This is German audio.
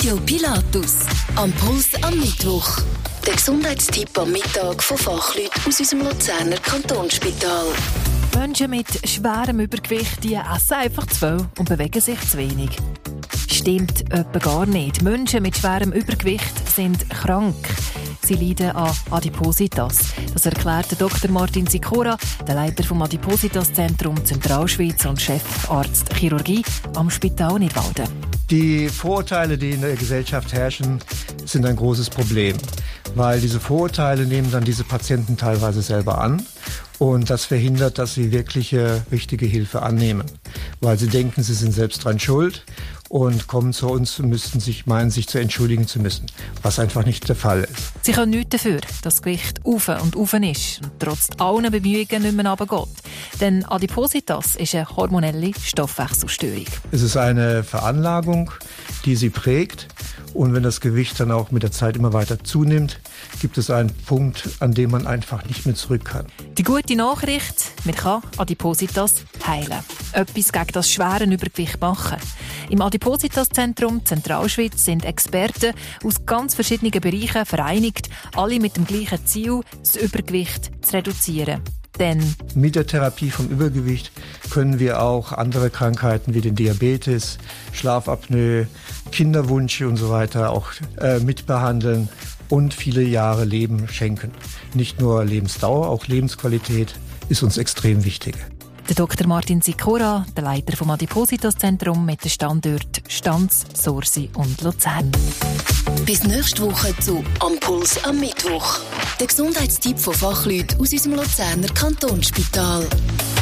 Radio Pilatus. Am Puls am Mittwoch. Der Gesundheitstipp am Mittag von Fachleuten aus unserem Luzerner Kantonsspital. Menschen mit schwerem Übergewicht die essen einfach zu viel und bewegen sich zu wenig. Stimmt etwa gar nicht. Menschen mit schwerem Übergewicht sind krank. Sie leiden an Adipositas. Das erklärt Dr. Martin Sikora, der Leiter vom Adipositas-Zentrum Zentralschweiz und Chefarzt Chirurgie am Spital Nidwalden. Die Vorurteile, die in der Gesellschaft herrschen, sind ein großes Problem, weil diese Vorurteile nehmen dann diese Patienten teilweise selber an und das verhindert, dass sie wirkliche, richtige Hilfe annehmen, weil sie denken, sie sind selbst dran schuld und kommen zu uns und meinen, sich zu entschuldigen zu müssen, was einfach nicht der Fall ist. Sie können nichts dafür, dass das Gewicht auf und auf ist und trotz allen Bemühungen nicht mehr runtergeht. Denn Adipositas ist eine hormonelle Stoffwechselstörung. Es ist eine Veranlagung, die sie prägt. Und wenn das Gewicht dann auch mit der Zeit immer weiter zunimmt, gibt es einen Punkt, an dem man einfach nicht mehr zurück kann. Die gute Nachricht, man kann Adipositas heilen. Etwas gegen das schwere Übergewicht machen. Im Adipositas-Zentrum Zentralschweiz sind Experten aus ganz verschiedenen Bereichen vereinigt, alle mit dem gleichen Ziel, das Übergewicht zu reduzieren. Denn mit der Therapie vom Übergewicht können wir auch andere Krankheiten wie den Diabetes, Schlafapnoe, Kinderwunsch und so weiter auch mitbehandeln und viele Jahre Leben schenken. Nicht nur Lebensdauer, auch Lebensqualität ist uns extrem wichtig. Der Dr. Martin Sikora, der Leiter vom Adipositas-Zentrum mit den Standorten Stanz, Sursi und Luzern. Bis nächste Woche zu «Am Puls am Mittwoch». Der Gesundheitstipp von Fachleuten aus unserem Luzerner Kantonsspital.